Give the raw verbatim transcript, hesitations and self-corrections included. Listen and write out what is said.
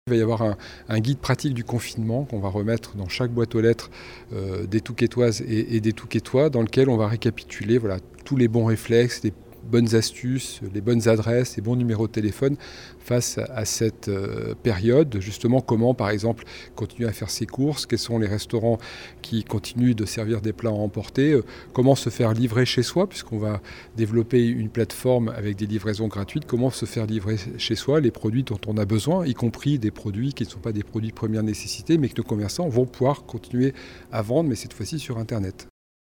Il va y avoir un, un guide pratique du confinement qu'on va remettre dans chaque boîte aux lettres euh, des Touquetoises et, et des Touquetois, dans lequel on va récapituler voilà, tous les bons réflexes, les bonnes astuces, les bonnes adresses, les bons numéros de téléphone face à, à cette euh, période. Justement, comment, par exemple, continuer à faire ses courses, quels sont les restaurants qui continuent de servir des plats à emporter, euh, comment se faire livrer chez soi, puisqu'on va développer une plateforme avec des livraisons gratuites, comment se faire livrer chez soi les produits dont on a besoin, y compris des produits qui ne sont pas des produits de première nécessité, mais que nos commerçants vont pouvoir continuer à vendre, mais cette fois-ci sur Internet.